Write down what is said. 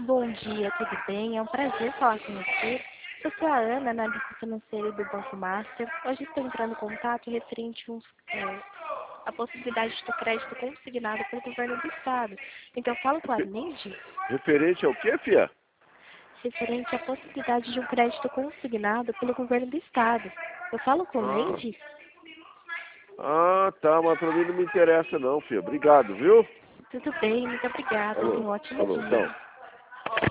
Bom dia, tudo bem? É um prazer falar com você. Eu sou a Ana, analista financeira do Banco Master. Hoje estou entrando em contato referente à possibilidade do crédito consignado pelo governo do Estado. Então, eu falo com a Neide Referente ao quê, fia? referente à possibilidade de um crédito consignado pelo governo do Estado. Eu falo com Ah, Neide? tá, mas pra mim não me interessa não, fia. Obrigado, viu? Tudo bem, muito obrigada. Tenha um Falou, ótimo falou, dia. então.